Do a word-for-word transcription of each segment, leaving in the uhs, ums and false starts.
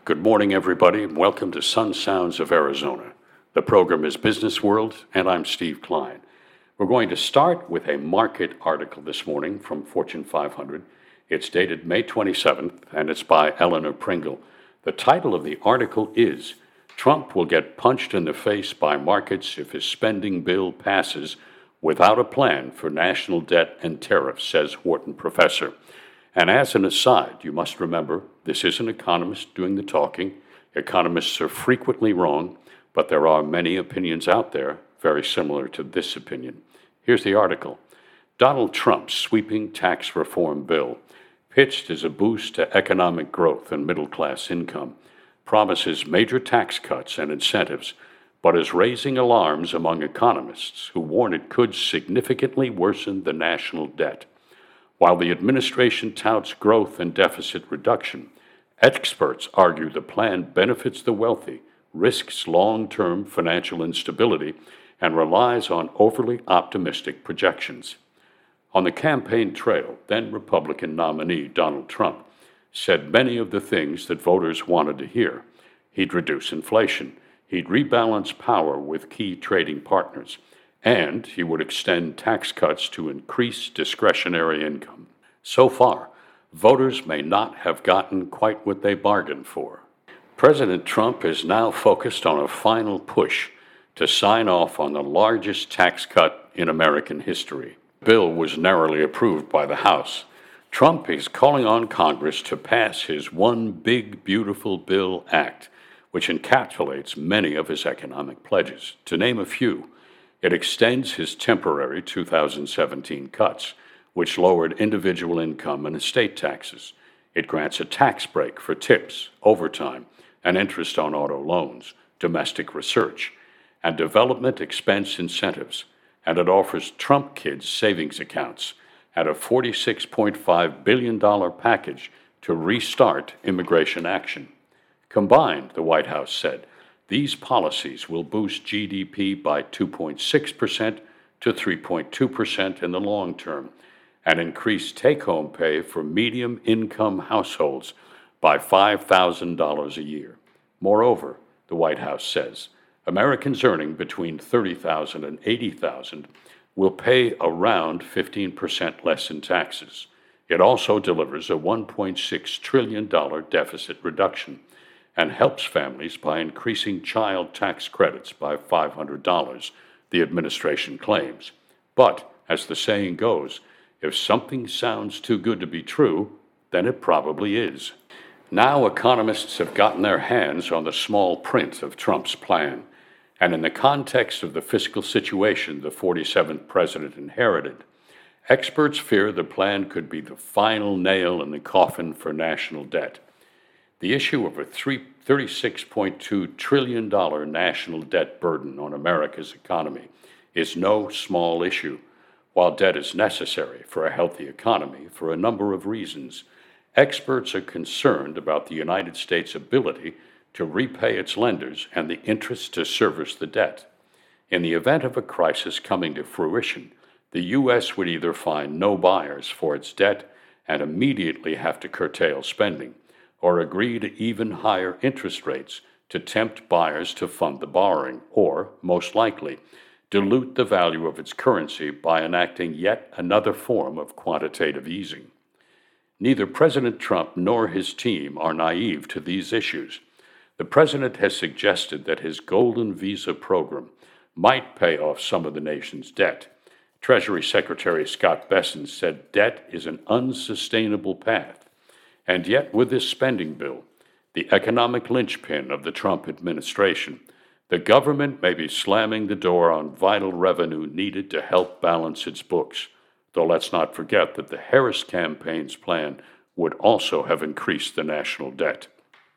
Good morning, everybody, and welcome to Sun Sounds of Arizona. The program is Business World, and I'm Steve Klein. We're going to start with a market article this morning from Fortune five hundred. It's dated May twenty-seventh, and it's by Eleanor Pringle. The title of the article is, Trump will get punched in the face by markets if his spending bill passes without a plan for national debt and tariffs, says Wharton professor. And as an aside, you must remember, this is an economist doing the talking. Economists are frequently wrong, but there are many opinions out there very similar to this opinion. Here's the article. Donald Trump's sweeping tax reform bill, pitched as a boost to economic growth and middle-class income, promises major tax cuts and incentives, but is raising alarms among economists who warn it could significantly worsen the national debt. While the administration touts growth and deficit reduction, experts argue the plan benefits the wealthy, risks long-term financial instability, and relies on overly optimistic projections. On the campaign trail, then Republican nominee Donald Trump said many of the things that voters wanted to hear. He'd reduce inflation, he'd rebalance power with key trading partners, and he would extend tax cuts to increase discretionary income. So far, voters may not have gotten quite what they bargained for. President Trump is now focused on a final push to sign off on the largest tax cut in American history. The bill was narrowly approved by the House. Trump is calling on Congress to pass his One Big Beautiful Bill Act, which encapsulates many of his economic pledges. To name a few, it extends his temporary two thousand seventeen cuts, which lowered individual income and estate taxes. It grants a tax break for tips, overtime, and interest on auto loans, domestic research, and development expense incentives. And it offers Trump kids savings accounts and a forty-six point five billion dollars package to restart immigration action. Combined, the White House said, these policies will boost G D P by two point six percent to three point two percent in the long term and increase take-home pay for medium-income households by five thousand dollars a year. Moreover, the White House says, Americans earning between thirty thousand dollars and eighty thousand dollars will pay around fifteen percent less in taxes. It also delivers a one point six trillion dollars deficit reduction and helps families by increasing child tax credits by five hundred dollars, the administration claims. But, as the saying goes, if something sounds too good to be true, then it probably is. Now economists have gotten their hands on the small print of Trump's plan, and in the context of the fiscal situation the forty-seventh president inherited, experts fear the plan could be the final nail in the coffin for national debt. The issue of a thirty-six point two trillion dollars national debt burden on America's economy is no small issue. While debt is necessary for a healthy economy for a number of reasons, experts are concerned about the United States' ability to repay its lenders and the interest to service the debt. In the event of a crisis coming to fruition, the U S would either find no buyers for its debt and immediately have to curtail spending, or agree to even higher interest rates to tempt buyers to fund the borrowing, or, most likely, dilute the value of its currency by enacting yet another form of quantitative easing. Neither President Trump nor his team are naive to these issues. The president has suggested that his Golden Visa program might pay off some of the nation's debt. Treasury Secretary Scott Bessent said debt is an unsustainable path. And yet, with this spending bill, the economic linchpin of the Trump administration, the government may be slamming the door on vital revenue needed to help balance its books, though let's not forget that the Harris campaign's plan would also have increased the national debt.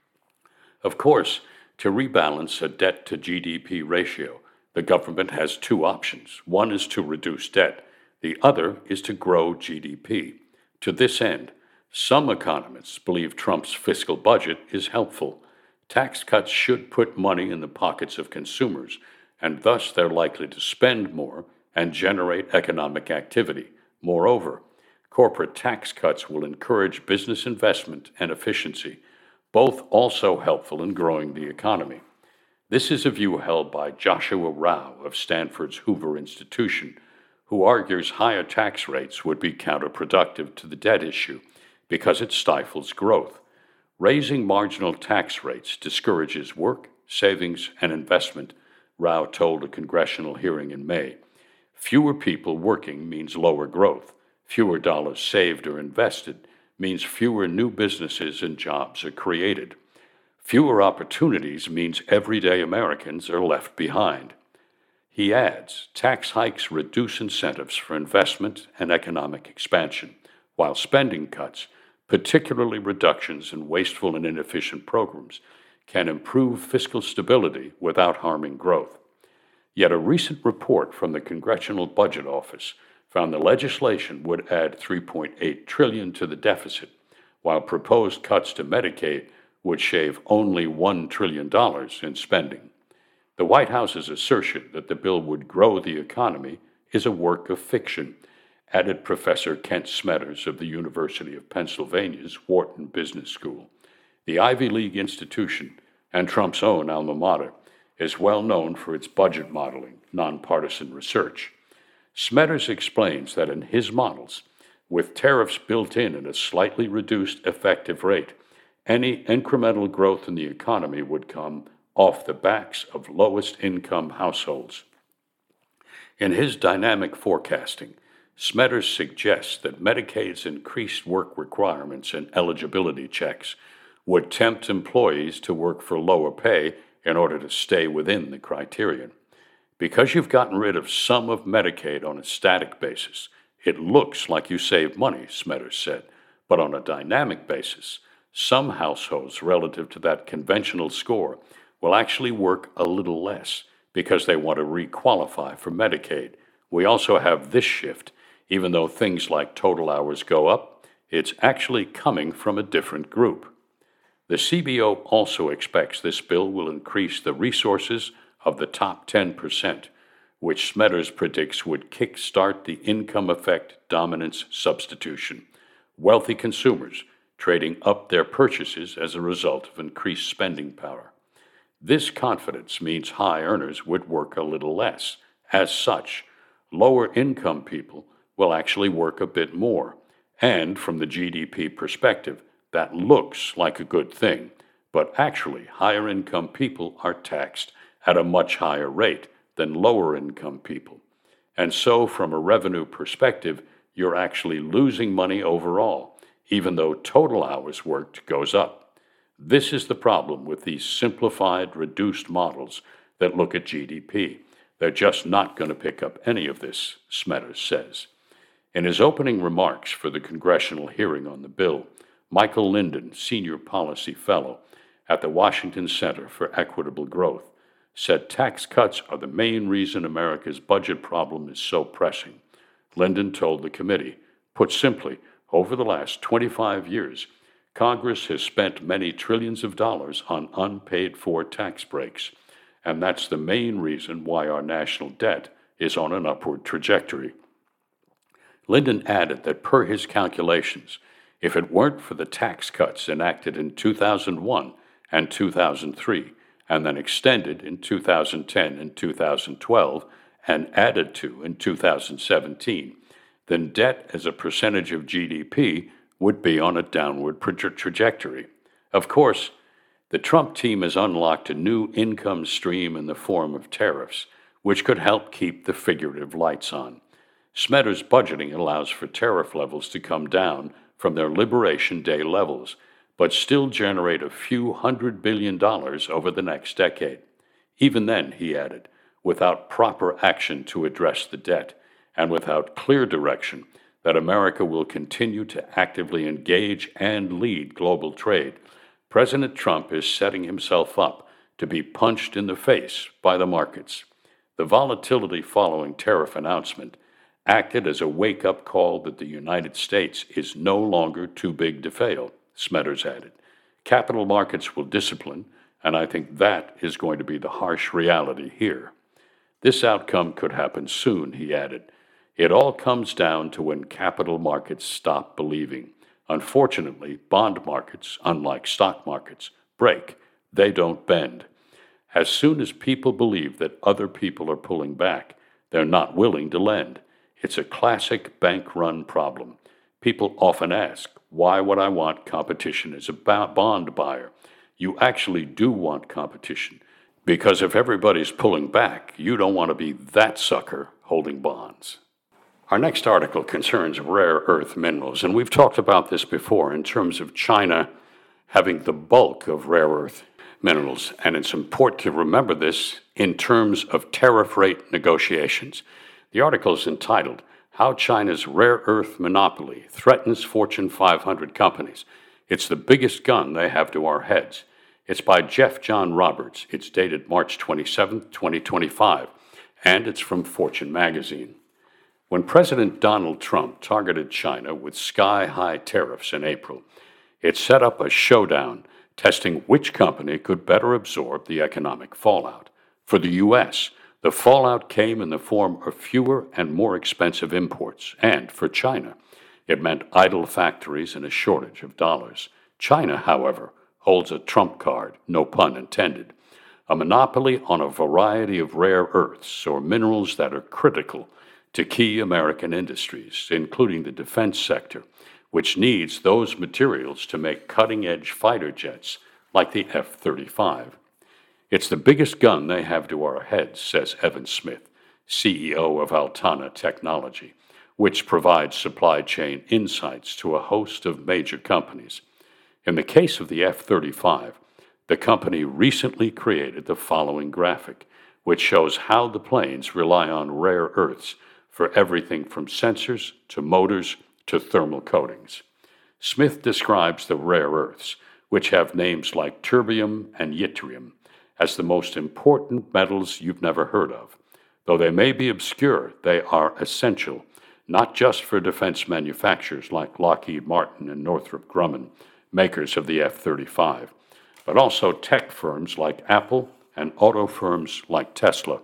Of course, to rebalance a debt-to-G D P ratio, the government has two options. One is to reduce debt. The other is to grow G D P. To this end, some economists believe Trump's fiscal budget is helpful. Tax cuts should put money in the pockets of consumers, and thus they're likely to spend more and generate economic activity. Moreover, corporate tax cuts will encourage business investment and efficiency, both also helpful in growing the economy. This is a view held by Joshua Rao of Stanford's Hoover Institution, who argues higher tax rates would be counterproductive to the debt issue because it stifles growth. Raising marginal tax rates discourages work, savings, and investment, Rao told a congressional hearing in May. Fewer people working means lower growth. Fewer dollars saved or invested means fewer new businesses and jobs are created. Fewer opportunities means everyday Americans are left behind. He adds, tax hikes reduce incentives for investment and economic expansion, while spending cuts, particularly reductions in wasteful and inefficient programs, can improve fiscal stability without harming growth. Yet a recent report from the Congressional Budget Office found the legislation would add three point eight trillion dollars to the deficit, while proposed cuts to Medicaid would shave only one trillion dollars in spending. The White House's assertion that the bill would grow the economy is a work of fiction, added Professor Kent Smetters of the University of Pennsylvania's Wharton Business School. The Ivy League institution, and Trump's own alma mater, is well known for its budget modeling, nonpartisan research. Smetters explains that in his models, with tariffs built in at a slightly reduced effective rate, any incremental growth in the economy would come off the backs of lowest income households. In his dynamic forecasting, Smetters suggests that Medicaid's increased work requirements and eligibility checks would tempt employees to work for lower pay in order to stay within the criterion. Because you've gotten rid of some of Medicaid on a static basis, it looks like you saved money, Smetters said, but on a dynamic basis, some households relative to that conventional score will actually work a little less because they want to requalify for Medicaid. We also have this shift. Even though things like total hours go up, it's actually coming from a different group. The C B O also expects this bill will increase the resources of the top ten percent, which Smetters predicts would kickstart the income effect dominance substitution. Wealthy consumers trading up their purchases as a result of increased spending power. This confidence means high earners would work a little less. As such, lower income people will actually work a bit more. And from the G D P perspective, that looks like a good thing. But actually, higher income people are taxed at a much higher rate than lower income people. And so, from a revenue perspective, you're actually losing money overall, even though total hours worked goes up. This is the problem with these simplified, reduced models that look at G D P. They're just not going to pick up any of this, Smetters says. In his opening remarks for the congressional hearing on the bill, Michael Linden, Senior Policy Fellow at the Washington Center for Equitable Growth, said tax cuts are the main reason America's budget problem is so pressing. Linden told the committee, put simply, over the last twenty-five years, Congress has spent many trillions of dollars on unpaid-for tax breaks, and that's the main reason why our national debt is on an upward trajectory. Linden added that per his calculations, if it weren't for the tax cuts enacted in two thousand one and two thousand three, and then extended in two thousand ten and two thousand twelve, and added to in two thousand seventeen, then debt as a percentage of G D P would be on a downward tra- trajectory. Of course, the Trump team has unlocked a new income stream in the form of tariffs, which could help keep the figurative lights on. Smetters' budgeting allows for tariff levels to come down from their Liberation Day levels, but still generate a few hundred billion dollars over the next decade. Even then, he added, without proper action to address the debt, and without clear direction that America will continue to actively engage and lead global trade, President Trump is setting himself up to be punched in the face by the markets. The volatility following tariff announcement acted as a wake-up call that the United States is no longer too big to fail, Smetters added. Capital markets will discipline, and I think that is going to be the harsh reality here. This outcome could happen soon, he added. It all comes down to when capital markets stop believing. Unfortunately, bond markets, unlike stock markets, break. They don't bend. As soon as people believe that other people are pulling back, they're not willing to lend. It's a classic bank-run problem. People often ask, why would I want competition as a bond buyer? You actually do want competition, because if everybody's pulling back, you don't want to be that sucker holding bonds. Our next article concerns rare earth minerals, and we've talked about this before in terms of China having the bulk of rare earth minerals, and it's important to remember this in terms of tariff rate negotiations. The article is entitled, How China's Rare Earth Monopoly Threatens Fortune five hundred Companies. It's the biggest gun they have to our heads. It's by Jeff John Roberts. It's dated March twenty-seventh, twenty twenty-five, and it's from Fortune magazine. When President Donald Trump targeted China with sky-high tariffs in April, it set up a showdown testing which company could better absorb the economic fallout. For the U S, the fallout came in the form of fewer and more expensive imports, and for China, it meant idle factories and a shortage of dollars. China, however, holds a trump card, no pun intended, a monopoly on a variety of rare earths or minerals that are critical to key American industries, including the defense sector, which needs those materials to make cutting-edge fighter jets like the F thirty-five. It's the biggest gun they have to our heads, says Evan Smith, C E O of Altana Technology, which provides supply chain insights to a host of major companies. In the case of the F thirty-five, the company recently created the following graphic, which shows how the planes rely on rare earths for everything from sensors to motors to thermal coatings. Smith describes the rare earths, which have names like terbium and yttrium, as the most important metals you've never heard of. Though they may be obscure, they are essential, not just for defense manufacturers like Lockheed Martin and Northrop Grumman, makers of the F thirty-five, but also tech firms like Apple and auto firms like Tesla.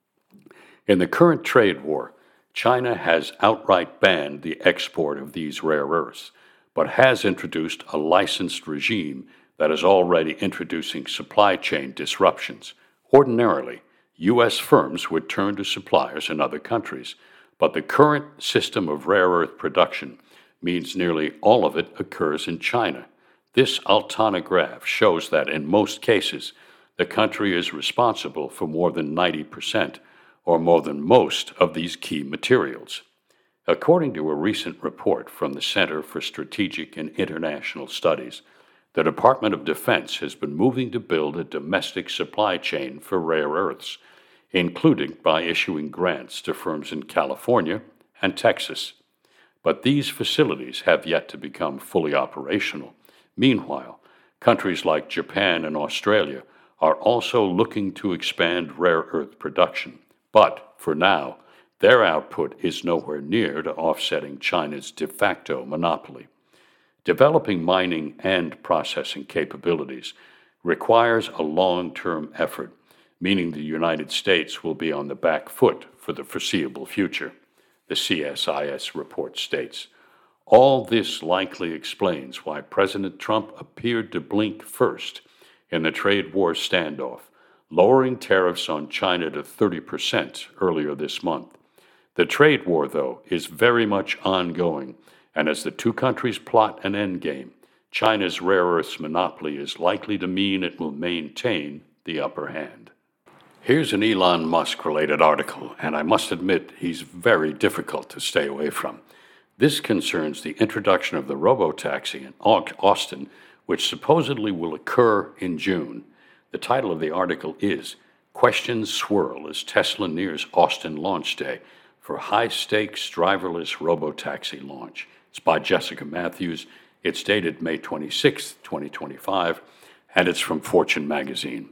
In the current trade war, China has outright banned the export of these rare earths, but has introduced a licensed regime that is already introducing supply chain disruptions. Ordinarily, U S firms would turn to suppliers in other countries, but the current system of rare earth production means nearly all of it occurs in China. This Altana graph shows that in most cases, the country is responsible for more than ninety percent or more than most of these key materials. According to a recent report from the Center for Strategic and International Studies, the Department of Defense has been moving to build a domestic supply chain for rare earths, including by issuing grants to firms in California and Texas. But these facilities have yet to become fully operational. Meanwhile, countries like Japan and Australia are also looking to expand rare earth production. But, for now, their output is nowhere near to offsetting China's de facto monopoly. Developing mining and processing capabilities requires a long-term effort, meaning the United States will be on the back foot for the foreseeable future, the C S I S report states. All this likely explains why President Trump appeared to blink first in the trade war standoff, lowering tariffs on China to thirty percent earlier this month. The trade war, though, is very much ongoing, and as the two countries plot an endgame, China's rare earths monopoly is likely to mean it will maintain the upper hand. Here's an Elon Musk-related article, and I must admit he's very difficult to stay away from. This concerns the introduction of the robotaxi in Austin, which supposedly will occur in June. The title of the article is Questions Swirl as Tesla Nears Austin Launch Day for High-Stakes Driverless Robotaxi Launch. It's by Jessica Matthews. It's dated May twenty-sixth, twenty twenty-five, and it's from Fortune magazine.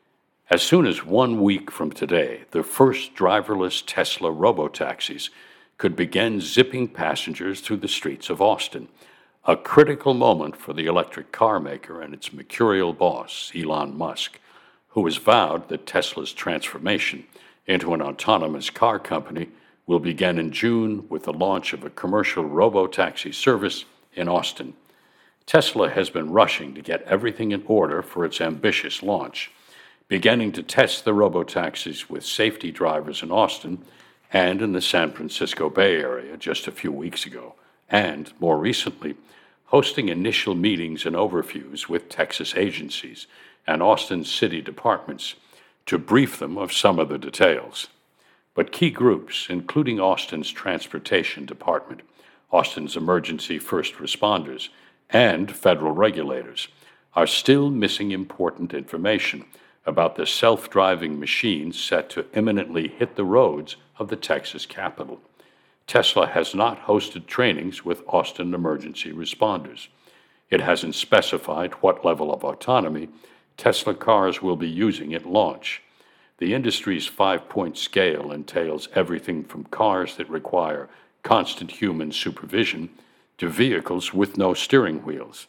As soon as one week from today, the first driverless Tesla robotaxis could begin zipping passengers through the streets of Austin, a critical moment for the electric car maker and its mercurial boss, Elon Musk, who has vowed that Tesla's transformation into an autonomous car company will begin in June with the launch of a commercial robotaxi service in Austin. Tesla has been rushing to get everything in order for its ambitious launch, beginning to test the robotaxis with safety drivers in Austin and in the San Francisco Bay Area just a few weeks ago, and, more recently, hosting initial meetings and overviews with Texas agencies and Austin city departments to brief them of some of the details. But key groups, including Austin's Transportation Department, Austin's emergency first responders, and federal regulators, are still missing important information about the self-driving machines set to imminently hit the roads of the Texas capital. Tesla has not hosted trainings with Austin emergency responders. It hasn't specified what level of autonomy Tesla cars will be using at launch. The industry's five-point scale entails everything from cars that require constant human supervision to vehicles with no steering wheels.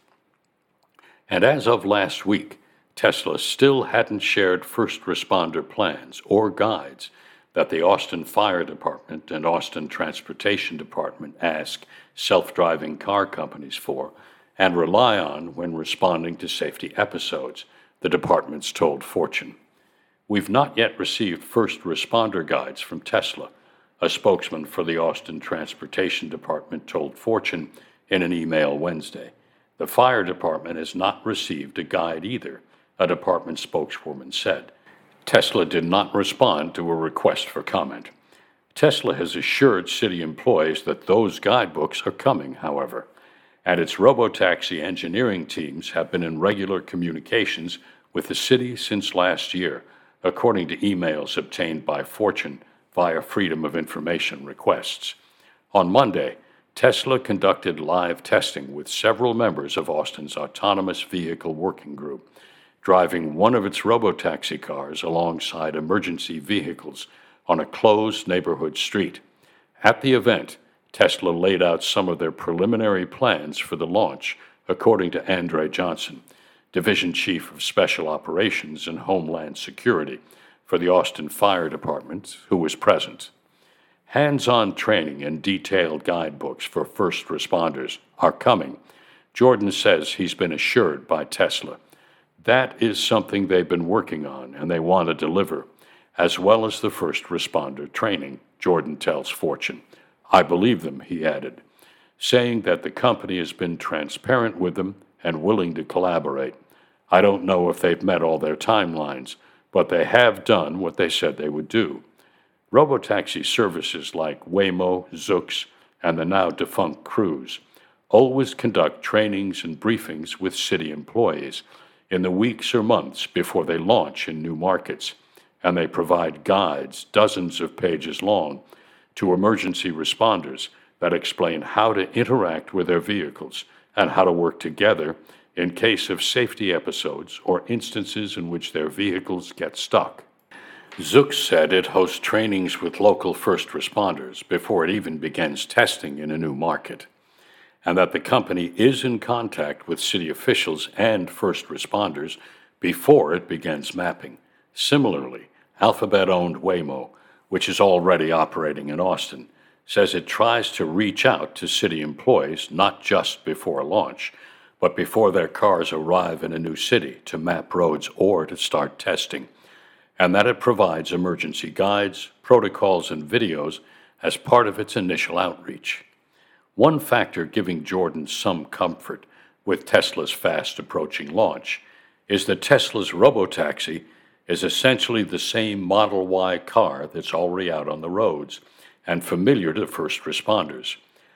And as of last week, Tesla still hadn't shared first responder plans or guides that the Austin Fire Department and Austin Transportation Department ask self-driving car companies for and rely on when responding to safety episodes, the departments told Fortune. We've not yet received first responder guides from Tesla, a spokesman for the Austin Transportation Department told Fortune in an email Wednesday. The fire department has not received a guide either, a department spokeswoman said. Tesla did not respond to a request for comment. Tesla has assured city employees that those guidebooks are coming, however, and its robotaxi engineering teams have been in regular communications with the city since last year, according to emails obtained by Fortune via Freedom of Information requests. On Monday, Tesla conducted live testing with several members of Austin's Autonomous Vehicle Working Group, driving one of its robotaxi cars alongside emergency vehicles on a closed neighborhood street. At the event, Tesla laid out some of their preliminary plans for the launch, according to Andre Johnson, Division Chief of Special Operations and Homeland Security for the Austin Fire Department, who was present. Hands-on training and detailed guidebooks for first responders are coming. Jordan says he's been assured by Tesla. That is something they've been working on and they want to deliver, as well as the first responder training, Jordan tells Fortune. I believe them, he added, saying that the company has been transparent with them and willing to collaborate. I don't know if they've met all their timelines, but they have done what they said they would do. Robotaxi services like Waymo, Zoox, and the now defunct Cruise always conduct trainings and briefings with city employees in the weeks or months before they launch in new markets, and they provide guides dozens of pages long to emergency responders that explain how to interact with their vehicles and how to work together in case of safety episodes or instances in which their vehicles get stuck. Zoox said it hosts trainings with local first responders before it even begins testing in a new market, and that the company is in contact with city officials and first responders before it begins mapping. Similarly, Alphabet-owned Waymo, which is already operating in Austin, says it tries to reach out to city employees not just before launch, but before their cars arrive in a new city to map roads or to start testing, and that it provides emergency guides, protocols, and videos as part of its initial outreach. One factor giving Jordan some comfort with Tesla's fast-approaching launch is that Tesla's robotaxi is essentially the same Model Y car that's already out on the roads and familiar to first responders.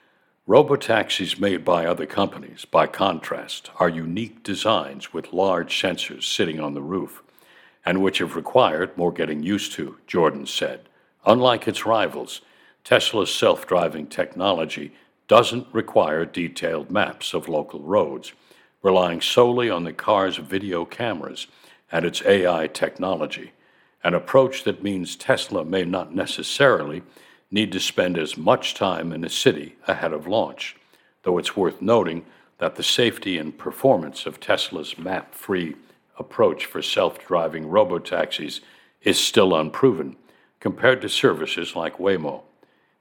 Robotaxis made by other companies, by contrast, are unique designs with large sensors sitting on the roof, and which have required more getting used to, Jordan said. Unlike its rivals, Tesla's self-driving technology doesn't require detailed maps of local roads, relying solely on the car's video cameras and its A I technology, an approach that means Tesla may not necessarily need to spend as much time in a city ahead of launch, though it's worth noting that the safety and performance of Tesla's map-free approach for self-driving robotaxis is still unproven compared to services like Waymo.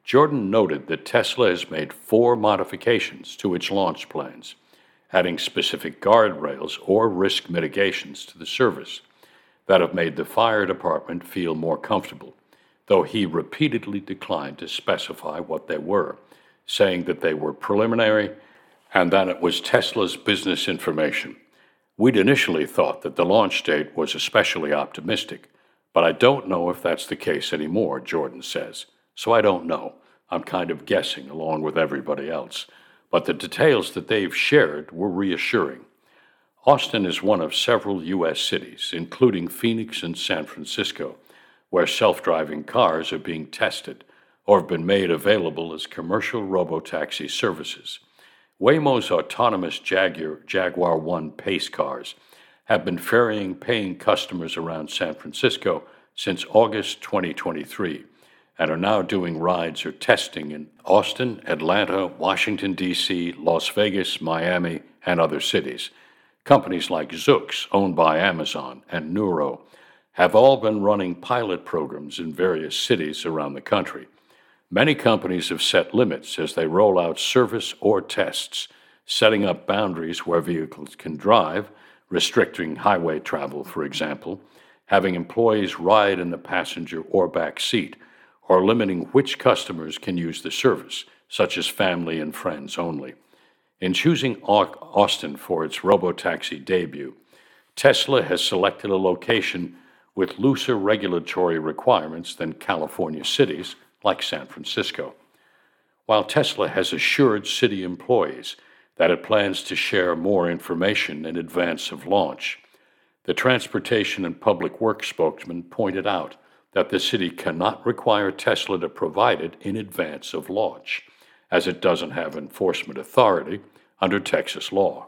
Jordan noted that Tesla has made four modifications to its launch plans, adding specific guardrails or risk mitigations to the service that have made the fire department feel more comfortable, though he repeatedly declined to specify what they were, saying that they were preliminary and that it was Tesla's business information. We'd initially thought that the launch date was especially optimistic, but I don't know if that's the case anymore, Jordan says. So I don't know. I'm kind of guessing along with everybody else. But the details that they've shared were reassuring. Austin is one of several U S cities, including Phoenix and San Francisco, where self-driving cars are being tested or have been made available as commercial robotaxi services. Waymo's autonomous Jaguar, Jaguar One Pace cars have been ferrying paying customers around San Francisco since August twenty twenty-three and are now doing rides or testing in Austin, Atlanta, Washington, D C, Las Vegas, Miami, and other cities. Companies like Zoox, owned by Amazon, and Nuro have all been running pilot programs in various cities around the country. Many companies have set limits as they roll out service or tests, setting up boundaries where vehicles can drive, restricting highway travel, for example, having employees ride in the passenger or back seat, or limiting which customers can use the service, such as family and friends only. In choosing Austin for its robotaxi debut, Tesla has selected a location with looser regulatory requirements than California cities like San Francisco. While Tesla has assured city employees that it plans to share more information in advance of launch, the Transportation and Public Works spokesman pointed out that the city cannot require Tesla to provide it in advance of launch, as it doesn't have enforcement authority under Texas law.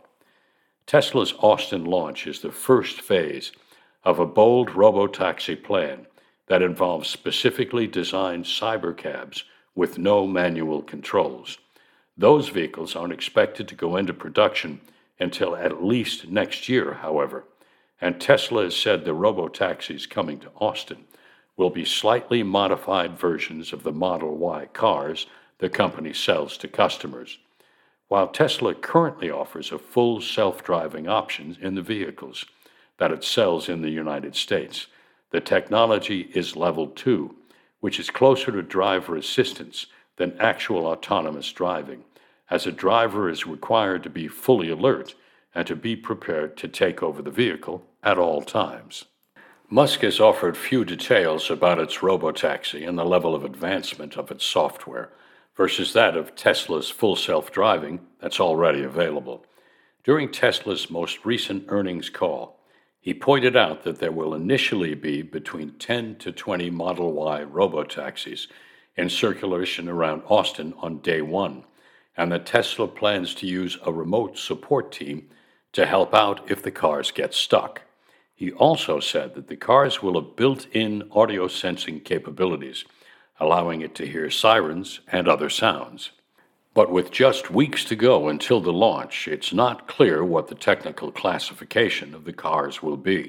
Tesla's Austin launch is the first phase of a bold robotaxi plan that involves specifically designed cybercabs with no manual controls. Those vehicles aren't expected to go into production until at least next year, however, and Tesla has said the robotaxis coming to Austin will be slightly modified versions of the Model Y cars the company sells to customers. While Tesla currently offers a full self-driving option in the vehicles that it sells in the United States, the technology is level two, which is closer to driver assistance than actual autonomous driving, as a driver is required to be fully alert and to be prepared to take over the vehicle at all times. Musk has offered few details about its robotaxi and the level of advancement of its software versus that of Tesla's full self-driving that's already available. During Tesla's most recent earnings call, he pointed out that there will initially be between ten to twenty Model Y robotaxis in circulation around Austin on day one, and that Tesla plans to use a remote support team to help out if the cars get stuck. He also said that the cars will have built-in audio sensing capabilities, allowing it to hear sirens and other sounds. But with just weeks to go until the launch, it's not clear what the technical classification of the cars will be.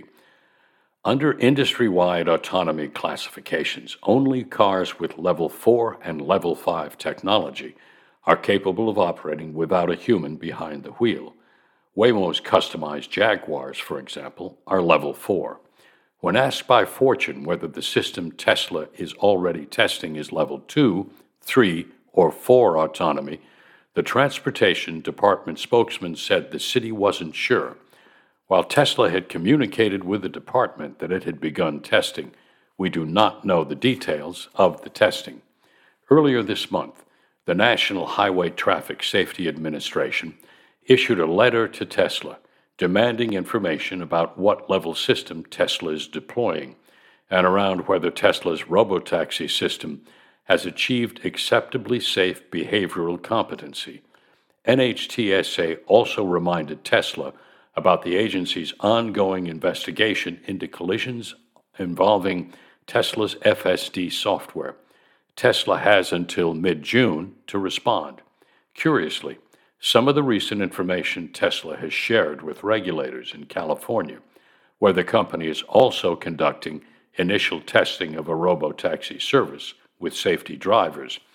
Under industry-wide autonomy classifications, only cars with Level four and Level five technology are capable of operating without a human behind the wheel. Waymo's customized Jaguars, for example, are Level four. When asked by Fortune whether the system Tesla is already testing is Level two, three, or four autonomy, the Transportation Department spokesman said the city wasn't sure. While Tesla had communicated with the department that it had begun testing, we do not know the details of the testing. Earlier this month, the National Highway Traffic Safety Administration issued a letter to Tesla demanding information about what level system Tesla is deploying and around whether Tesla's robotaxi system has achieved acceptably safe behavioral competency. N H T S A also reminded Tesla about the agency's ongoing investigation into collisions involving Tesla's F S D software. Tesla has until mid-June to respond. Curiously, some of the recent information Tesla has shared with regulators in California, where the company is also conducting initial testing of a robotaxi service with safety drivers,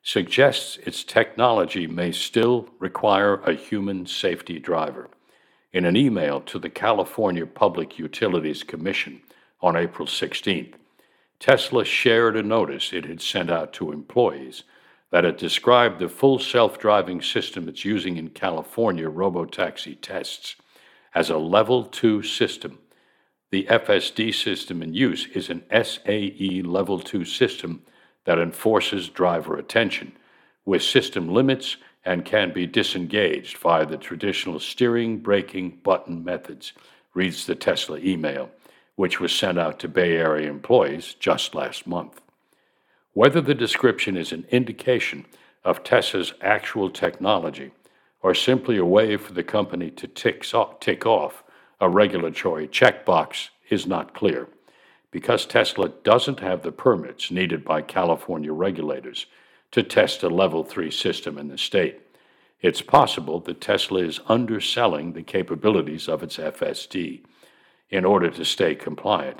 suggests its technology may still require a human safety driver. In an email to the California Public Utilities Commission on April sixteenth, Tesla shared a notice it had sent out to employees that it described the full self-driving system it's using in California robotaxi tests as a level two system. The F S D system in use is an S A E level two system that enforces driver attention, with system limits, and can be disengaged via the traditional steering, braking, button methods, reads the Tesla email, which was sent out to Bay Area employees just last month. Whether the description is an indication of Tesla's actual technology or simply a way for the company to tick off, tick off a regulatory checkbox is not clear, because Tesla doesn't have the permits needed by California regulators to test a level three system in the state. It's possible that Tesla is underselling the capabilities of its F S D in order to stay compliant.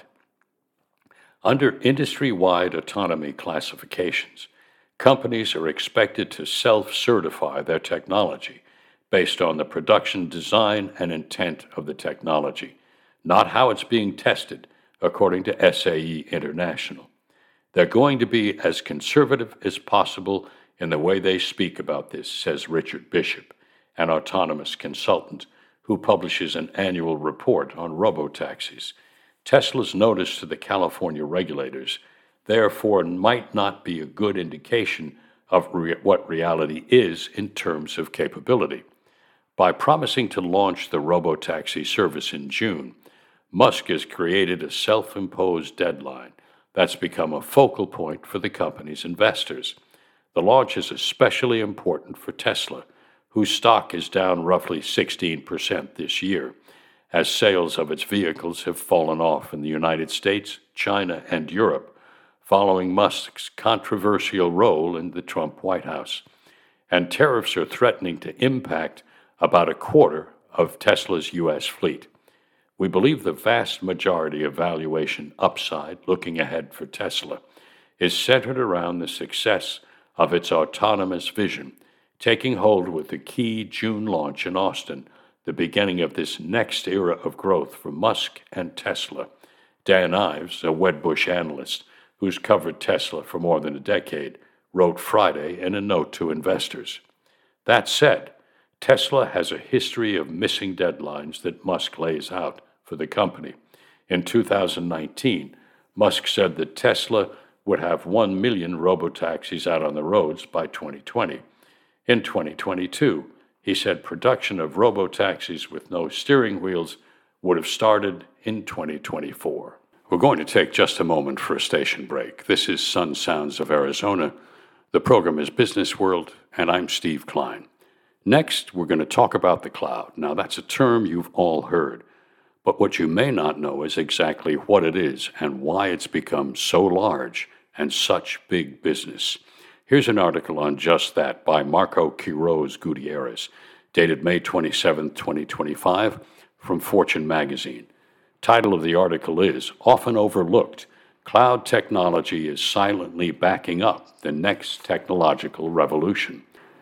Under industry-wide autonomy classifications, companies are expected to self-certify their technology based on the production design and intent of the technology, not how it's being tested, according to S A E International. They're going to be as conservative as possible in the way they speak about this, says Richard Bishop, an autonomous consultant who publishes an annual report on robotaxis. Tesla's notice to the California regulators, therefore, might not be a good indication of re- what reality is in terms of capability. By promising to launch the robotaxi service in June, Musk has created a self-imposed deadline that's become a focal point for the company's investors. The launch is especially important for Tesla, whose stock is down roughly sixteen percent this year, as sales of its vehicles have fallen off in the United States, China, and Europe, following Musk's controversial role in the Trump White House. And tariffs are threatening to impact about a quarter of Tesla's U S fleet. We believe the vast majority of valuation upside looking ahead for Tesla is centered around the success of its autonomous vision, taking hold with the key June launch in Austin, the beginning of this next era of growth for Musk and Tesla. Dan Ives, a Wedbush analyst who's covered Tesla for more than a decade, wrote Friday in a note to investors. That said, Tesla has a history of missing deadlines that Musk lays out for the company. In two thousand nineteen, Musk said that Tesla would have one million robotaxis out on the roads by twenty twenty. In twenty twenty-two, he said production of robotaxis with no steering wheels would have started in twenty twenty-four. We're going to take just a moment for a station break. This is Sun Sounds of Arizona. The program is Business World, and I'm Steve Klein. Next, we're going to talk about the cloud. Now, that's a term you've all heard, but what you may not know is exactly what it is and why it's become so large and such big business. Here's an article on just that by Marco Quiroz Gutierrez, dated May twenty-seventh, twenty twenty-five, from Fortune magazine. Title of the article is, Often Overlooked, Cloud Technology is Silently Backing Up the Next Technological Revolution.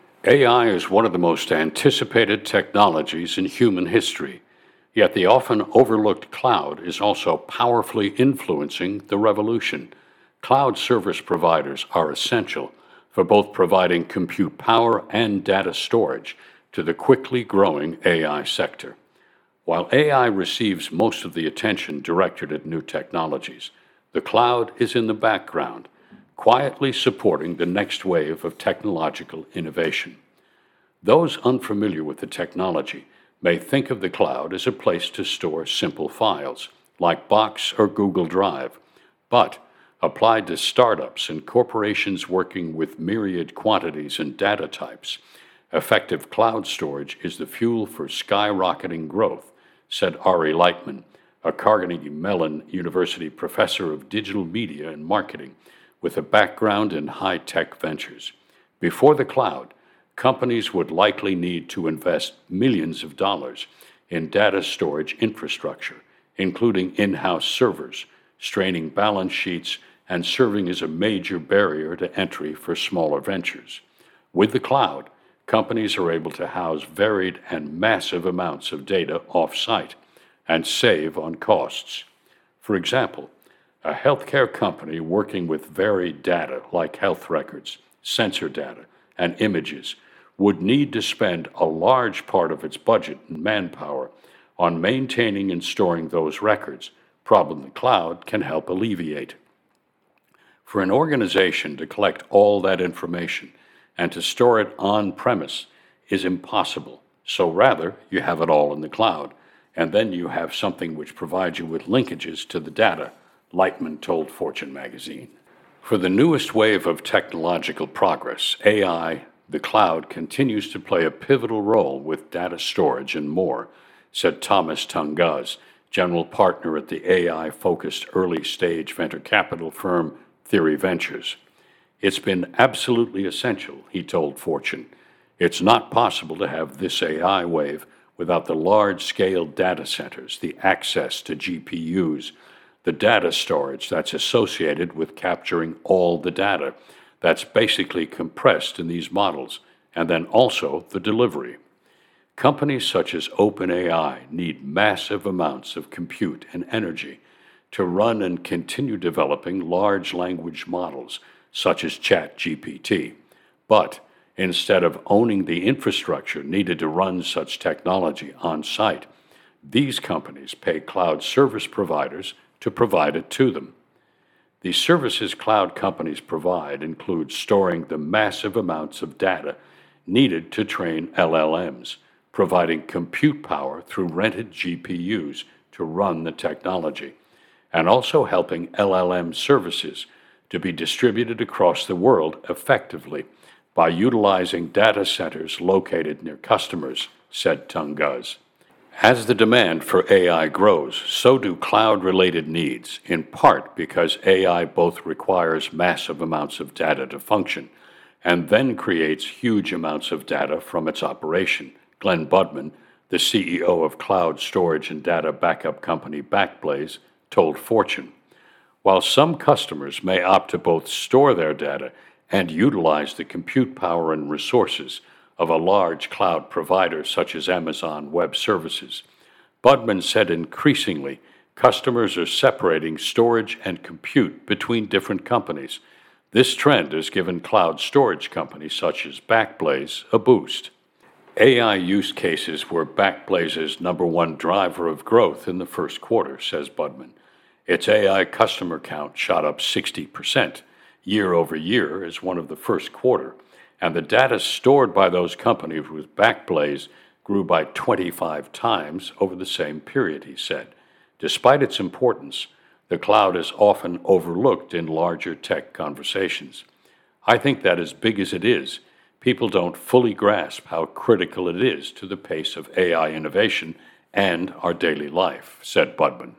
A I is one of the most anticipated technologies in human history, yet the often overlooked cloud is also powerfully influencing the revolution. Cloud service providers are essential for both providing compute power and data storage to the quickly growing A I sector. While A I receives most of the attention directed at new technologies, the cloud is in the background, quietly supporting the next wave of technological innovation. Those unfamiliar with the technology may think of the cloud as a place to store simple files, like Box or Google Drive, but applied to startups and corporations working with myriad quantities and data types, effective cloud storage is the fuel for skyrocketing growth, said Ari Lightman, a Carnegie Mellon University professor of digital media and marketing with a background in high-tech ventures. Before the cloud, companies would likely need to invest millions of dollars in data storage infrastructure, including in-house servers, straining balance sheets, and serving as a major barrier to entry for smaller ventures. With the cloud, companies are able to house varied and massive amounts of data off-site and save on costs. For example, a healthcare company working with varied data like health records, sensor data, and images would need to spend a large part of its budget and manpower on maintaining and storing those records, problem the cloud can help alleviate. For an organization to collect all that information and to store it on-premise is impossible, so rather you have it all in the cloud, and then you have something which provides you with linkages to the data, Lightman told Fortune magazine. For the newest wave of technological progress, A I, the cloud continues to play a pivotal role with data storage and more, said Thomas Tunguz, general partner at the A I-focused early-stage venture capital firm Theory Ventures. It's been absolutely essential, he told Fortune. It's not possible to have this A I wave without the large-scale data centers, the access to G P Us, the data storage that's associated with capturing all the data that's basically compressed in these models, and then also the delivery. Companies such as OpenAI need massive amounts of compute and energy to run and continue developing large language models such as ChatGPT. But instead of owning the infrastructure needed to run such technology on site, these companies pay cloud service providers to provide it to them. The services cloud companies provide include storing the massive amounts of data needed to train L L Ms, providing compute power through rented G P Us to run the technology, and also helping L L M services to be distributed across the world effectively by utilizing data centers located near customers, said Tunguz. As the demand for A I grows, so do cloud-related needs, in part because A I both requires massive amounts of data to function and then creates huge amounts of data from its operation. Glenn Budman, the C E O of cloud storage and data backup company Backblaze, told Fortune. While some customers may opt to both store their data and utilize the compute power and resources of a large cloud provider such as Amazon Web Services, Budman said increasingly customers are separating storage and compute between different companies. This trend has given cloud storage companies such as Backblaze a boost. A I use cases were Backblaze's number one driver of growth in the first quarter, says Budman. Its A I customer count shot up sixty percent year over year as one of the first quarter, and the data stored by those companies with Backblaze grew by twenty-five times over the same period, he said. Despite its importance, the cloud is often overlooked in larger tech conversations. I think that as big as it is, people don't fully grasp how critical it is to the pace of A I innovation and our daily life, said Budman.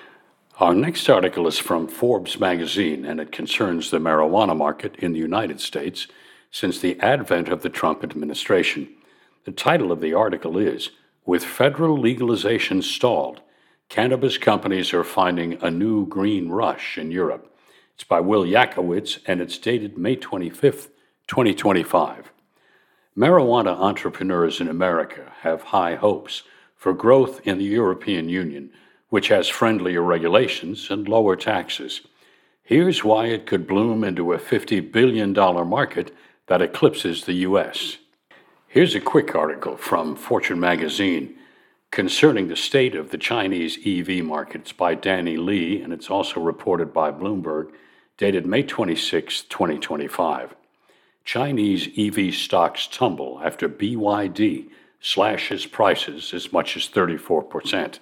Our next article is from Forbes magazine, and it concerns the marijuana market in the United States since the advent of the Trump administration. The title of the article is, "With Federal Legalization Stalled, Cannabis Companies Are Finding a New Green Rush in Europe." It's by Will Yakowitz, and it's dated May twenty-fifth, twenty twenty-five. Marijuana entrepreneurs in America have high hopes for growth in the European Union, which has friendlier regulations and lower taxes. Here's why it could bloom into a fifty billion dollars market that eclipses the U S. Here's a quick article from Fortune magazine concerning the state of the Chinese E V markets by Danny Lee, and it's also reported by Bloomberg, dated May twenty-sixth, twenty twenty-five. Chinese E V stocks tumble after B Y D slashes prices as much as thirty-four percent.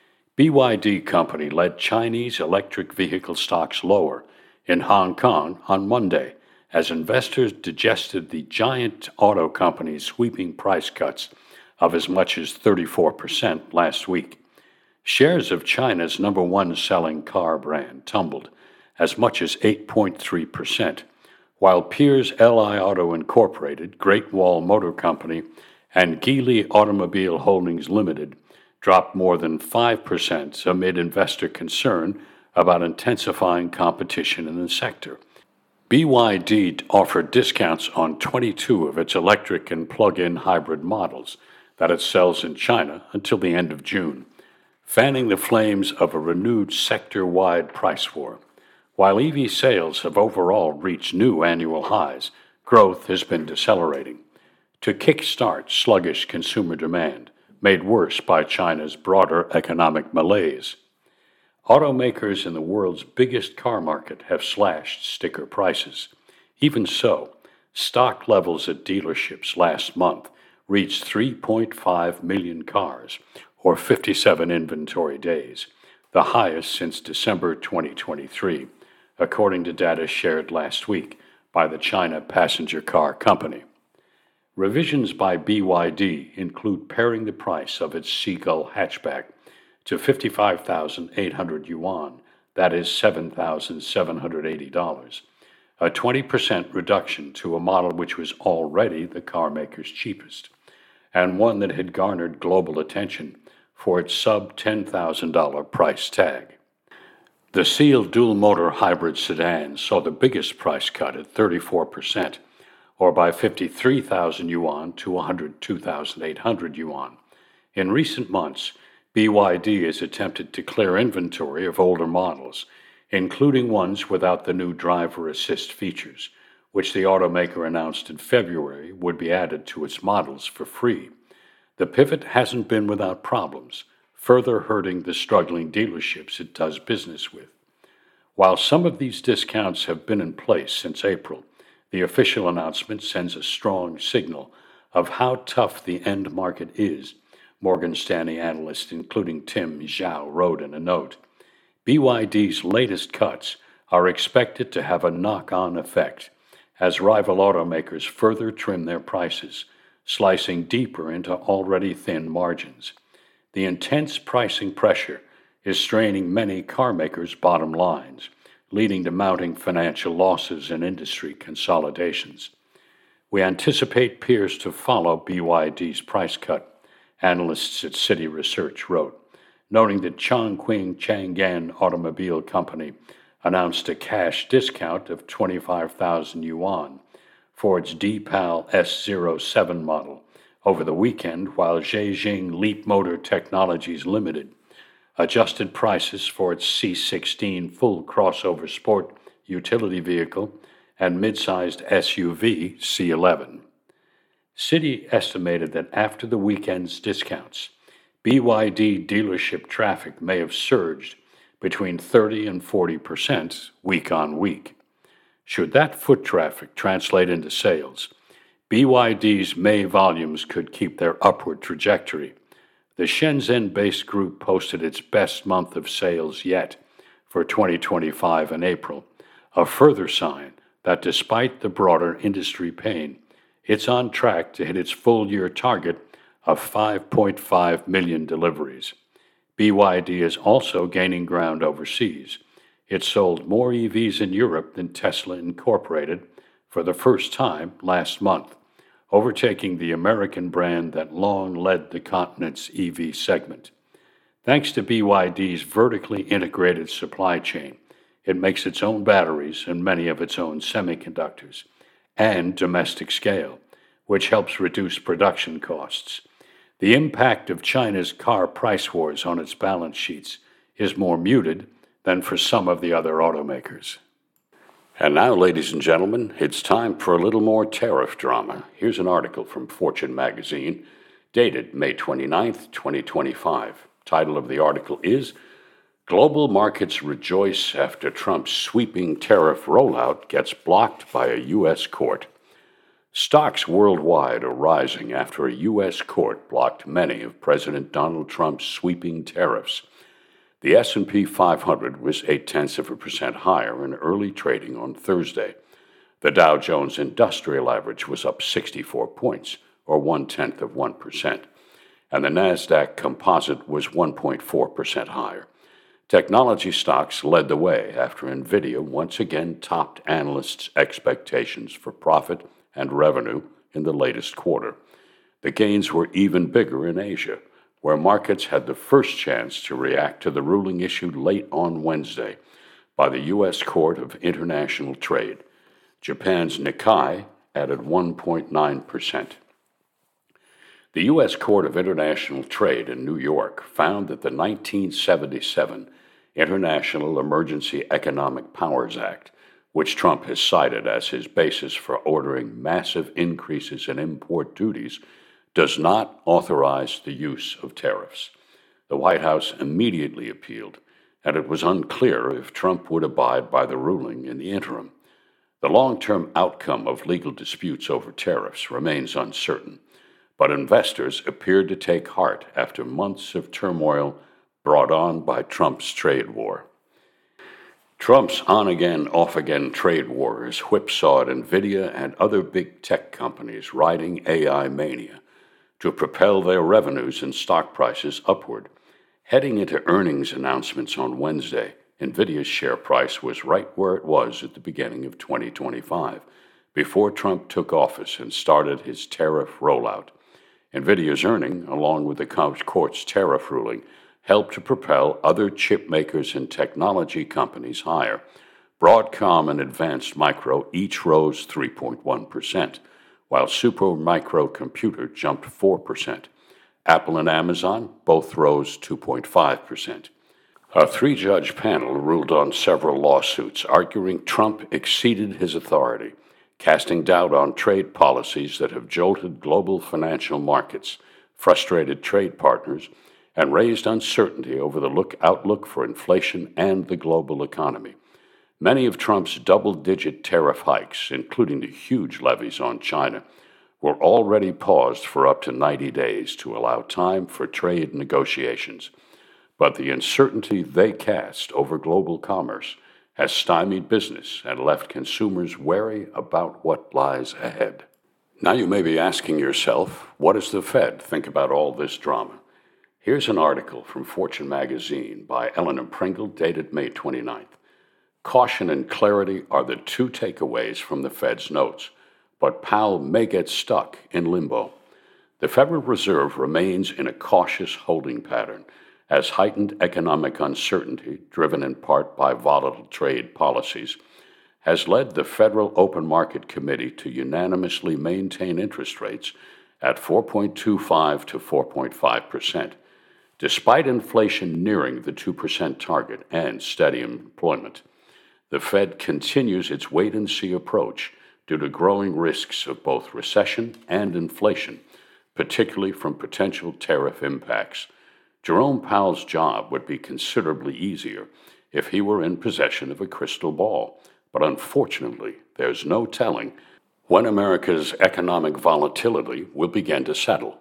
B Y D company led Chinese electric vehicle stocks lower in Hong Kong on Monday as investors digested the giant auto company's sweeping price cuts of as much as thirty-four percent last week. Shares of China's number one selling car brand tumbled as much as eight point three percent, while peers L I Auto Incorporated, Great Wall Motor Company, and Geely Automobile Holdings Limited dropped more than five percent amid investor concern about intensifying competition in the sector. B Y D offered discounts on twenty-two of its electric and plug-in hybrid models that it sells in China until the end of June, fanning the flames of a renewed sector-wide price war. While E V sales have overall reached new annual highs, growth has been decelerating to kickstart sluggish consumer demand, made worse by China's broader economic malaise. Automakers in the world's biggest car market have slashed sticker prices. Even so, stock levels at dealerships last month reached three point five million cars, or fifty-seven inventory days, the highest since December twenty twenty-three, according to data shared last week by the China Passenger Car Company. Revisions by B Y D include paring the price of its Seagull hatchback to fifty-five thousand eight hundred yuan, that is seven thousand seven hundred eighty dollars, a twenty percent reduction to a model which was already the car maker's cheapest, and one that had garnered global attention for its sub ten thousand dollars price tag. The Seal dual-motor hybrid sedan saw the biggest price cut at thirty-four percent, or by fifty-three thousand yuan to one hundred two thousand eight hundred yuan. In recent months, B Y D has attempted to clear inventory of older models, including ones without the new driver assist features, which the automaker announced in February would be added to its models for free. The pivot hasn't been without problems, further hurting the struggling dealerships it does business with. While some of these discounts have been in place since April, the official announcement sends a strong signal of how tough the end market is, Morgan Stanley analysts, including Tim Zhao, wrote in a note. B Y D's latest cuts are expected to have a knock-on effect as rival automakers further trim their prices, slicing deeper into already thin margins. The intense pricing pressure is straining many car makers' bottom lines, leading to mounting financial losses and industry consolidations. We anticipate peers to follow B Y D's price cut, analysts at Citi Research wrote, noting that Chongqing Chang'an Automobile Company announced a cash discount of twenty-five thousand yuan for its D-PAL S zero seven model over the weekend, while Zhejiang Leap Motor Technologies Limited adjusted prices for its C sixteen full crossover sport utility vehicle and mid-sized S U V C eleven. Citi estimated that after the weekend's discounts, B Y D dealership traffic may have surged between thirty and forty percent week on week. Should that foot traffic translate into sales, B Y D's May volumes could keep their upward trajectory. The Shenzhen-based group posted its best month of sales yet for twenty twenty-five in April, a further sign that despite the broader industry pain, it's on track to hit its full-year target of five point five million deliveries. B Y D is also gaining ground overseas. It sold more E Vs in Europe than Tesla Incorporated for the first time last month, overtaking the American brand that long led the continent's E V segment. Thanks to B Y D's vertically integrated supply chain, it makes its own batteries and many of its own semiconductors, and domestic scale, which helps reduce production costs. The impact of China's car price wars on its balance sheets is more muted than for some of the other automakers. And now, ladies and gentlemen, it's time for a little more tariff drama. Here's an article from Fortune magazine, dated May twenty-ninth, twenty twenty-five. Title of the article is Global Markets Rejoice After Trump's Sweeping Tariff Rollout Gets Blocked by a U S Court. Stocks worldwide are rising after a U S court blocked many of President Donald Trump's sweeping tariffs. The S and P five hundred was eight-tenths of a percent higher in early trading on Thursday. The Dow Jones Industrial Average was up sixty-four points, or one-tenth of one percent, and the NASDAQ Composite was one point four percent higher. Technology stocks led the way after NVIDIA once again topped analysts' expectations for profit and revenue in the latest quarter. The gains were even bigger in Asia, where markets had the first chance to react to the ruling issued late on Wednesday by the U S Court of International Trade. Japan's Nikkei added one point nine percent. The U S Court of International Trade in New York found that the nineteen seventy-seven International Emergency Economic Powers Act, which Trump has cited as his basis for ordering massive increases in import duties, does not authorize the use of tariffs. The White House immediately appealed, and it was unclear if Trump would abide by the ruling in the interim. The long-term outcome of legal disputes over tariffs remains uncertain, but investors appeared to take heart after months of turmoil brought on by Trump's trade war. Trump's on-again, off-again trade war has whipsawed NVIDIA and other big tech companies riding A I mania to propel their revenues and stock prices upward. Heading into earnings announcements on Wednesday, NVIDIA's share price was right where it was at the beginning of twenty twenty-five, before Trump took office and started his tariff rollout. NVIDIA's earning, along with the court's tariff ruling, helped to propel other chip makers and technology companies higher. Broadcom and Advanced Micro each rose three point one percent, while Supermicro Computer jumped four percent. Apple and Amazon both rose two point five percent. A three-judge panel ruled on several lawsuits, arguing Trump exceeded his authority, casting doubt on trade policies that have jolted global financial markets, frustrated trade partners, and raised uncertainty over the look outlook for inflation and the global economy. Many of Trump's double-digit tariff hikes, including the huge levies on China, were already paused for up to ninety days to allow time for trade negotiations. But the uncertainty they cast over global commerce has stymied business and left consumers wary about what lies ahead. Now you may be asking yourself, what does the Fed think about all this drama? Here's an article from Fortune magazine by Eleanor Pringle dated May twenty-ninth. Caution and clarity are the two takeaways from the Fed's notes, but Powell may get stuck in limbo. The Federal Reserve remains in a cautious holding pattern as heightened economic uncertainty, driven in part by volatile trade policies, has led the Federal Open Market Committee to unanimously maintain interest rates at four point two five to four point five percent. Despite inflation nearing the two percent target and steady employment, the Fed continues its wait-and-see approach due to growing risks of both recession and inflation, particularly from potential tariff impacts. Jerome Powell's job would be considerably easier if he were in possession of a crystal ball, but unfortunately, there's no telling when America's economic volatility will begin to settle.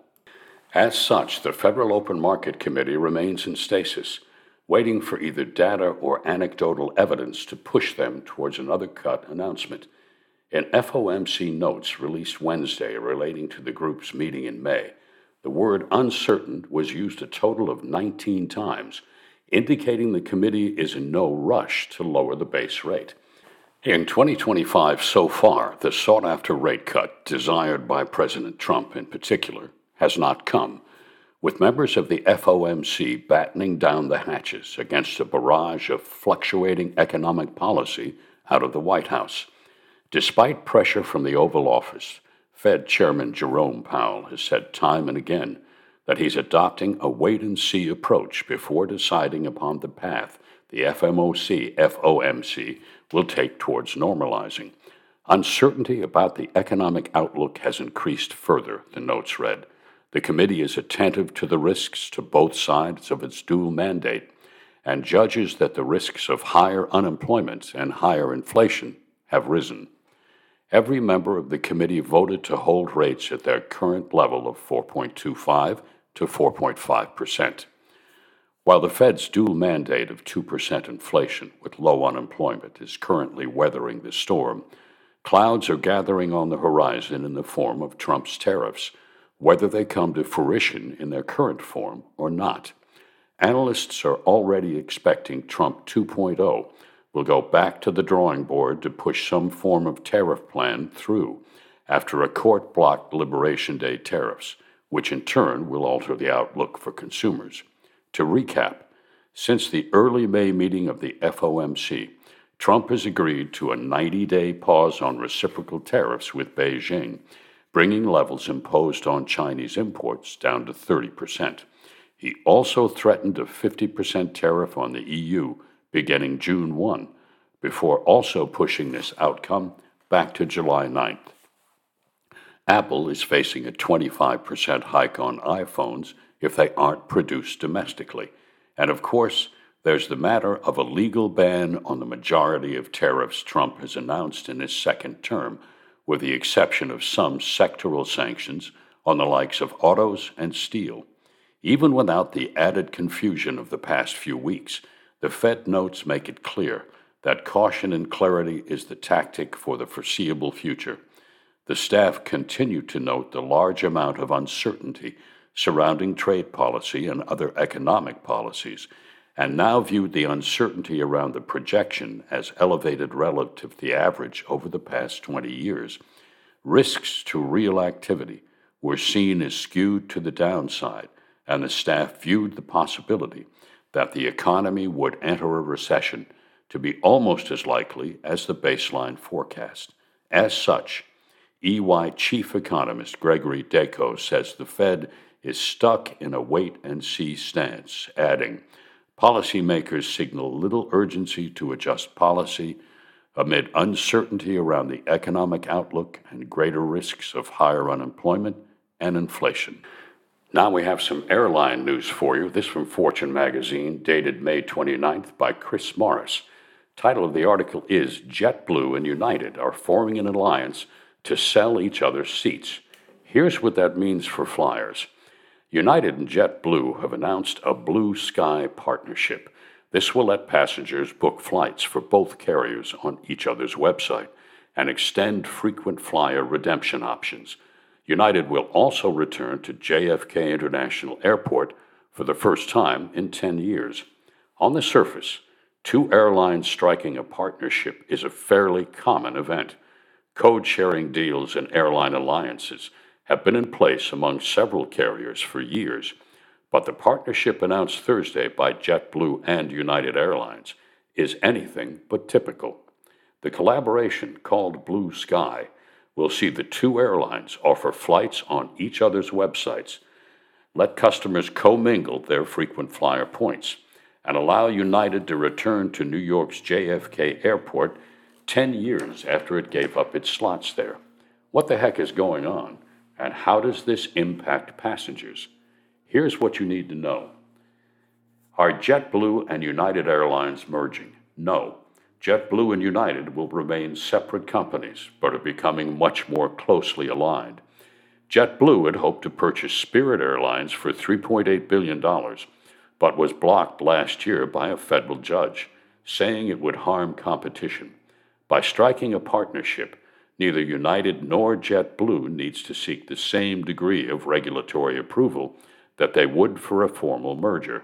As such, the Federal Open Market Committee remains in stasis, waiting for either data or anecdotal evidence to push them towards another cut announcement. In F O M C notes released Wednesday relating to the group's meeting in May, the word uncertain was used a total of nineteen times, indicating the committee is in no rush to lower the base rate. In twenty twenty-five so far, the sought-after rate cut, desired by President Trump in particular, has not come, with members of the F O M C battening down the hatches against a barrage of fluctuating economic policy out of the White House. Despite pressure from the Oval Office, Fed Chairman Jerome Powell has said time and again that he's adopting a wait-and-see approach before deciding upon the path the F M O C, F O M C will take towards normalizing. Uncertainty about the economic outlook has increased further, the notes read. The committee is attentive to the risks to both sides of its dual mandate and judges that the risks of higher unemployment and higher inflation have risen. Every member of the committee voted to hold rates at their current level of four point two five to four point five percent. While the Fed's dual mandate of two percent inflation with low unemployment is currently weathering the storm, clouds are gathering on the horizon in the form of Trump's tariffs, whether they come to fruition in their current form or not. Analysts are already expecting Trump two point oh will go back to the drawing board to push some form of tariff plan through after a court blocked Liberation Day tariffs, which in turn will alter the outlook for consumers. To recap, since the early May meeting of the F O M C, Trump has agreed to a ninety-day pause on reciprocal tariffs with Beijing, bringing levels imposed on Chinese imports down to thirty percent. He also threatened a fifty percent tariff on the E U beginning June first, before also pushing this outcome back to July ninth. Apple is facing a twenty-five percent hike on iPhones if they aren't produced domestically. And of course, there's the matter of a legal ban on the majority of tariffs Trump has announced in his second term, with the exception of some sectoral sanctions on the likes of autos and steel. Even without the added confusion of the past few weeks, the Fed notes make it clear that caution and clarity is the tactic for the foreseeable future. The staff continue to note the large amount of uncertainty surrounding trade policy and other economic policies, and now viewed the uncertainty around the projection as elevated relative to the average over the past twenty years. Risks to real activity were seen as skewed to the downside, and the staff viewed the possibility that the economy would enter a recession to be almost as likely as the baseline forecast. As such, E Y chief economist Gregory Dacos says the Fed is stuck in a wait-and-see stance, adding, policymakers signal little urgency to adjust policy amid uncertainty around the economic outlook and greater risks of higher unemployment and inflation. Now we have some airline news for you. This from Fortune magazine, dated May twenty-ninth by Chris Morris. Title of the article is JetBlue and United are forming an alliance to sell each other seats. Here's what that means for flyers. United and JetBlue have announced a Blue Sky partnership. This will let passengers book flights for both carriers on each other's website and extend frequent flyer redemption options. United will also return to J F K International Airport for the first time in ten years. On the surface, two airlines striking a partnership is a fairly common event. Code-sharing deals and airline alliances have been in place among several carriers for years, but the partnership announced Thursday by JetBlue and United Airlines is anything but typical. The collaboration, called Blue Sky, will see the two airlines offer flights on each other's websites, let customers commingle their frequent flyer points, and allow United to return to New York's J F K Airport ten years after it gave up its slots there. What the heck is going on? And how does this impact passengers? Here's what you need to know. Are JetBlue and United Airlines merging? No. JetBlue and United will remain separate companies, but are becoming much more closely aligned. JetBlue had hoped to purchase Spirit Airlines for three point eight billion dollars, but was blocked last year by a federal judge, saying it would harm competition. By striking a partnership, neither United nor JetBlue needs to seek the same degree of regulatory approval that they would for a formal merger.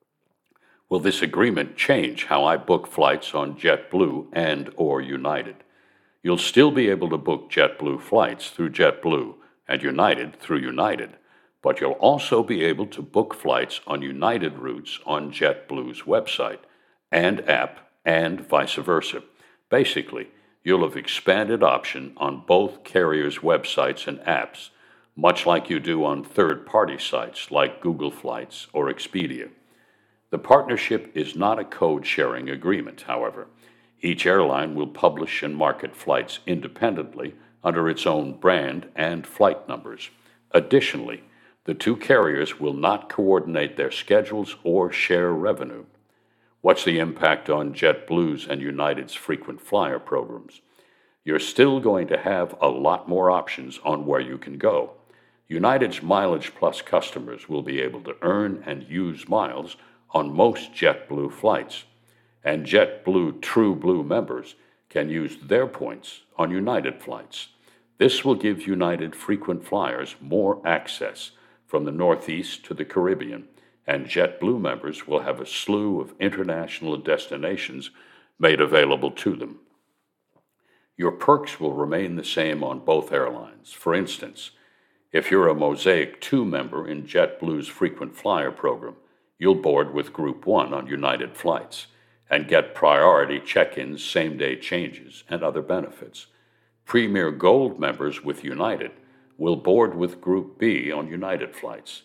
Will this agreement change how I book flights on JetBlue and or United? You'll still be able to book JetBlue flights through JetBlue and United through United, but you'll also be able to book flights on United routes on JetBlue's website and app and vice versa. Basically, you'll have expanded option on both carriers' websites and apps, much like you do on third-party sites like Google Flights or Expedia. The partnership is not a code-sharing agreement, however. Each airline will publish and market flights independently under its own brand and flight numbers. Additionally, the two carriers will not coordinate their schedules or share revenue. What's the impact on JetBlue's and United's frequent flyer programs? You're still going to have a lot more options on where you can go. United's Mileage Plus customers will be able to earn and use miles on most JetBlue flights, and JetBlue True Blue members can use their points on United flights. This will give United frequent flyers more access from the Northeast to the Caribbean, and JetBlue members will have a slew of international destinations made available to them. Your perks will remain the same on both airlines. For instance, If you're a Mosaic two member in JetBlue's frequent flyer program, you'll board with Group one on United flights and get priority check-ins, same-day changes, and other benefits. Premier Gold members with United will board with Group B on United flights.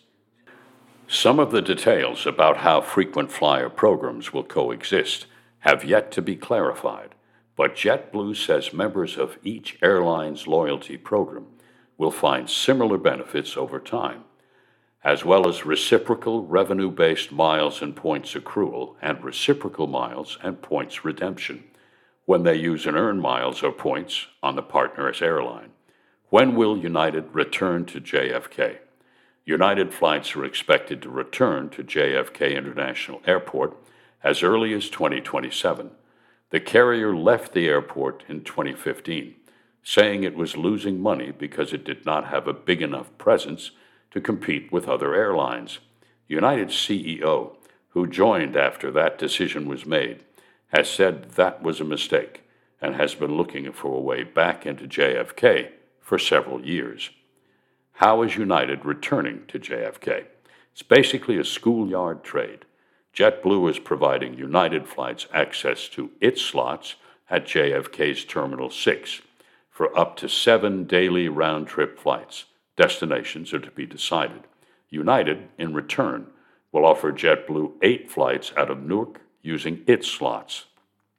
Some of the details about how frequent flyer programs will coexist have yet to be clarified, but JetBlue says members of each airline's loyalty program will find similar benefits over time, as well as reciprocal revenue-based miles and points accrual and reciprocal miles and points redemption when they use and earn miles or points on the partner's airline. When will United return to J F K? United flights are expected to return to J F K International Airport as early as twenty twenty-seven. The carrier left the airport in twenty fifteen, saying it was losing money because it did not have a big enough presence to compete with other airlines. United's C E O, who joined after that decision was made, has said that was a mistake and has been looking for a way back into J F K for several years. How is United returning to J F K? It's basically a schoolyard trade. JetBlue is providing United flights access to its slots at J F K's Terminal six for up to seven daily round-trip flights. Destinations are to be decided. United, in return, will offer JetBlue eight flights out of Newark using its slots.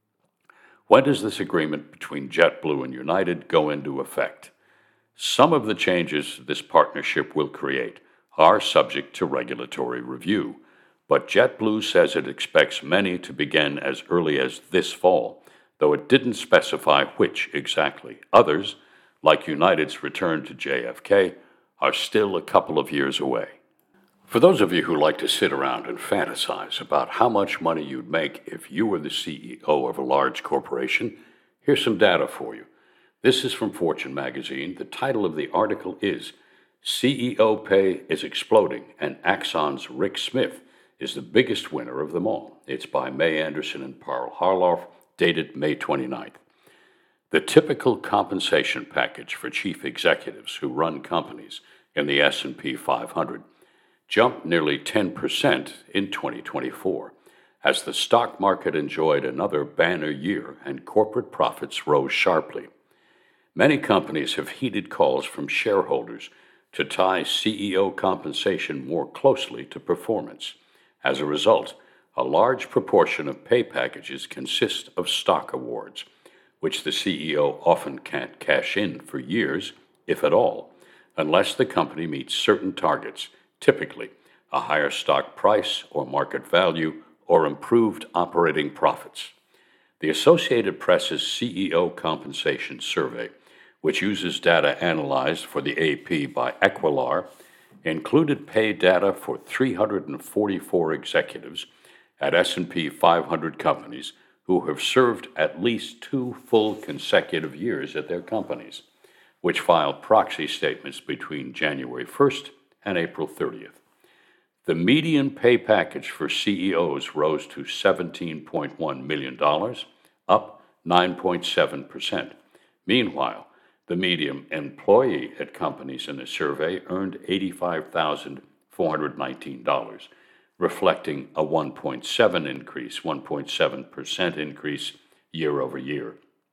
When does this agreement between JetBlue and United go into effect? Some of the changes this partnership will create are subject to regulatory review, but JetBlue says it expects many to begin as early as this fall, though it didn't specify which exactly. Others, like United's return to J F K, are still a couple of years away. For those of you who like to sit around and fantasize about how much money you'd make if you were the C E O of a large corporation, here's some data for you. This is from Fortune magazine. The title of the article is C E O Pay is Exploding, and Axon's Rick Smith is the biggest winner of them all. It's by May Anderson and Paul Harloff, dated May twenty-ninth. The typical compensation package for chief executives who run companies in the S and P five hundred jumped nearly ten percent in twenty twenty-four, as the stock market enjoyed another banner year and corporate profits rose sharply. Many companies have heeded calls from shareholders to tie C E O compensation more closely to performance. As a result, a large proportion of pay packages consist of stock awards, which the C E O often can't cash in for years, if at all, unless the company meets certain targets, typically a higher stock price or market value or improved operating profits. The Associated Press's C E O Compensation Survey, which uses data analyzed for the A P by Equilar, included pay data for three hundred forty-four executives at S and P five hundred companies who have served at least two full consecutive years at their companies, which filed proxy statements between January first and April thirtieth. The median pay package for C E Os rose to seventeen point one million dollars, up nine point seven percent. Meanwhile, the median employee at companies in the survey earned eighty-five thousand four hundred nineteen dollars, reflecting a one point seven increase, one point seven percent increase year over year.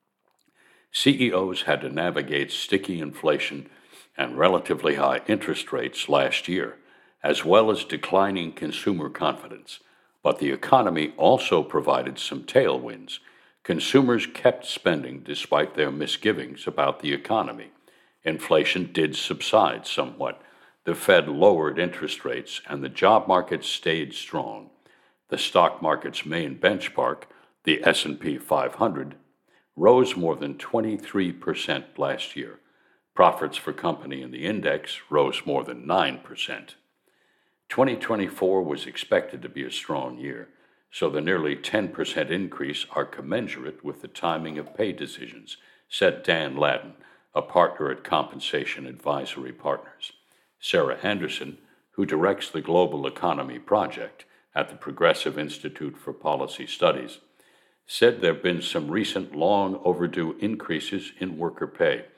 C E Os had to navigate sticky inflation and relatively high interest rates last year, as well as declining consumer confidence. But the economy also provided some tailwinds. Consumers kept spending despite their misgivings about the economy. Inflation did subside somewhat. The Fed lowered interest rates, and the job market stayed strong. The stock market's main benchmark, the S and P five hundred, rose more than twenty-three percent last year. Profits for company in the index rose more than nine percent. twenty twenty-four was expected to be a strong year, so the nearly ten percent increase are commensurate with the timing of pay decisions, said Dan Ladden, a partner at Compensation Advisory Partners. Sarah Anderson, who directs the Global Economy Project at the Progressive Institute for Policy Studies, said there have been some recent long overdue increases in worker pay,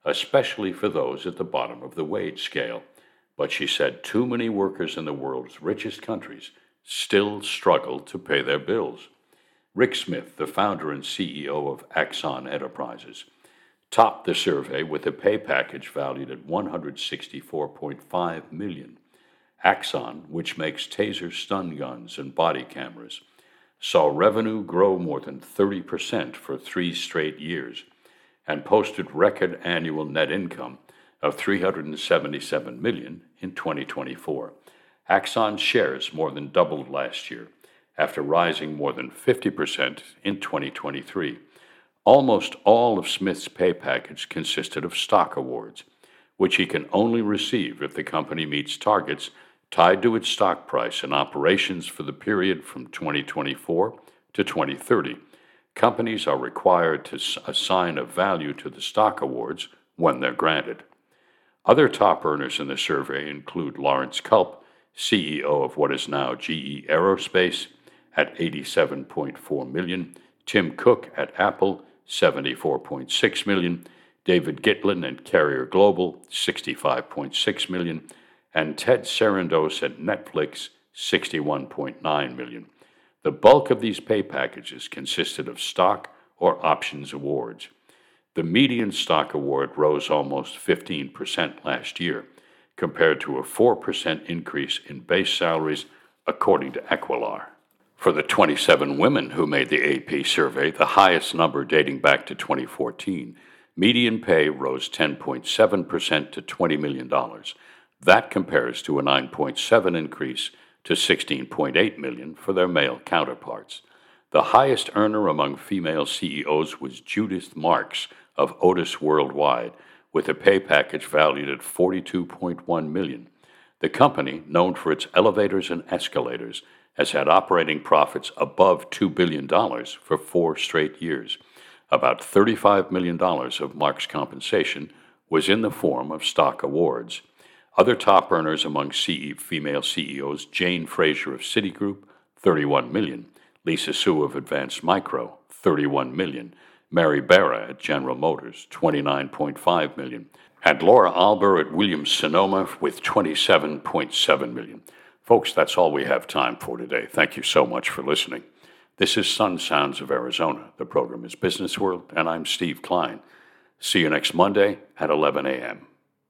especially for those at the bottom of the wage scale. But she said too many workers in the world's richest countries still struggle to pay their bills. Rick Smith, the founder and C E O of Axon Enterprises, topped the survey with a pay package valued at one hundred sixty-four point five million dollars. Axon, which makes taser stun guns and body cameras, saw revenue grow more than thirty percent for three straight years and posted record annual net income of three hundred seventy-seven million dollars in twenty twenty-four. Axon shares more than doubled last year after rising more than fifty percent in twenty twenty-three. Almost all of Smith's pay package consisted of stock awards, which he can only receive if the company meets targets tied to its stock price and operations for the period from twenty twenty-four to twenty thirty. Companies are required to assign a value to the stock awards when they're granted. Other top earners in the survey include Lawrence Culp, C E O of what is now G E Aerospace, at eighty-seven point four million dollars, Tim Cook at Apple, seventy-four point six million dollars, David Gitlin at Carrier Global, sixty-five point six million dollars, and Ted Sarandos at Netflix, sixty-one point nine million dollars. The bulk of these pay packages consisted of stock or options awards. The median stock award rose almost fifteen percent last year, compared to a four percent increase in base salaries, according to Equilar. For the twenty-seven women who made the A P survey, the highest number dating back to twenty fourteen, median pay rose ten point seven percent to twenty million dollars. That compares to a nine point seven percent increase to sixteen point eight million dollars for their male counterparts. The highest earner among female C E Os was Judith Marks of Otis Worldwide, with a pay package valued at forty-two point one million dollars. The company, known for its elevators and escalators, has had operating profits above two billion dollars for four straight years. About thirty-five million dollars of Mark's compensation was in the form of stock awards. Other top earners among C E female C E Os, Jane Fraser of Citigroup, thirty-one million dollars, Lisa Su of Advanced Micro, thirty-one million dollars, Mary Barra at General Motors, twenty-nine point five million dollars, and Laura Alber at Williams-Sonoma with twenty-seven point seven million dollars. Folks, that's all we have time for today. Thank you so much for listening. This is Sun Sounds of Arizona. The program is Business World, and I'm Steve Klein. See you next Monday at eleven a.m.